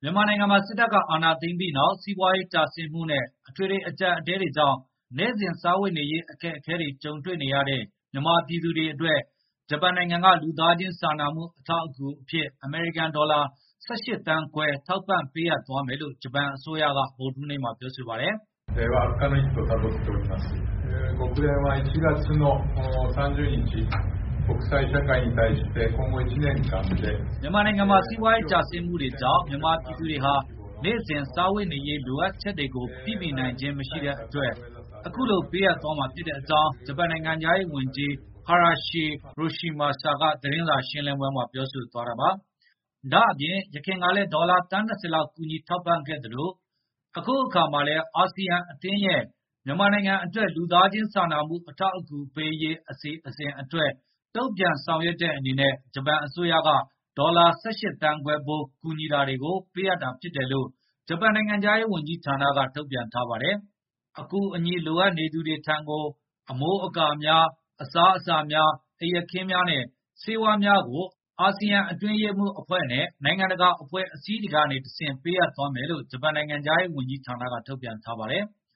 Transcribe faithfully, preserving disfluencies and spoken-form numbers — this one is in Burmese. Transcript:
မြန်မာနိုင်ငံမှာစစ်တပ်ကအာဏာသိမ်းပြီးနောက်စီးပွားရေးကျဆင်းမှုနဲ့အထွေထွေအကြပ်အတည်းတွေကြောင့်နေ့စဉ်စားဝတ်နေရေးအခက်အခဲတွေကြုံတွေ့နေရတဲ့မြန်မာပြည်သူတွေအတွက်ဂျပန်နိုင်ငံကလူသားချင်းစာနာမှုအထောက်အကူအဖြစ်အမေရိကန်ဒေါ်လာ၁၈သန်းခွဲထောက်ပံ့ပေးအပ်သွားမယ်လို့ဂျပန်အစိုးရကဗုဒ္ဓဟူးနေ့မှာပြောဆိုပါတယ်။ “国連はいちがつのさんじゅうにち国際社会に対して今後いちねんかんでမြန်မာနိုင်ငံမှာစီးပွားရေးကျဆင်းမှုတွေကြောင့်မြန်မာပြည်သူတွေဟာနေ့စဉ်စားဝတ်နေရေးလိုအပ်ချက်တွေကိုပြည့်မီနိုင်ခြင်းမရှိတဲ့အတွက်အခုလိုပေးအပ်သွားမှာဖြစ်တဲ့အကြောင်းဂျပန်နိုင်ငံသားရေးဝန်ကြီး Hayashi Yoshimasa ကသတင်းစာရှင်းလင်းပွဲမှာပြောဆိုသွားတာပါ။ဒါ့အပြင်ယခင်ကလည်းဒေါ်လာသန်း၂၀လောက်ကူညီထောက်ပံ့ခဲ့သလိုအခုအခါမှာလည်းအာဆီယံအသင်းရဲ့မြန်မာနိုင်ငံအတွက်လူသားချင်းစာနာမှုအထောက်အကူပေးရေးအစီအစဉ်အတွက်တုံ့ပြန်ဆောင်ရွက်တဲ့အနေနဲ့ဂျပန်အစိုးရကဒေါ်လာ၁၈သန်းခွဲဖိုးကူညီတာတွေကိုပေးအပ်တာဖြစ်တယ်လို့ဂျပန်နိုင်ငံခြားရေးဝန်ကြီးဌာနကထုတ်ပြန်ထားပါတယ်။အကူအညီလိုအပ်နေသူတွေထံကိုအမိုးအကာများအစားအစာများအိပ်ယာခင်းများနဲ့ဆေးဝါးများကိုအာဆီယံအတွင်းရေးမှူးအဖွဲ့နဲ့နိုင်ငံတကာအဖွဲ့အစည်းတွေကနေတဆင့်ပေးအပ်သွားမယ်လို့ဂျပန်နိုင်ငံခြားရေးဝန်ကြီးဌာနကထုတ်ပြန်ထားပါတယ်။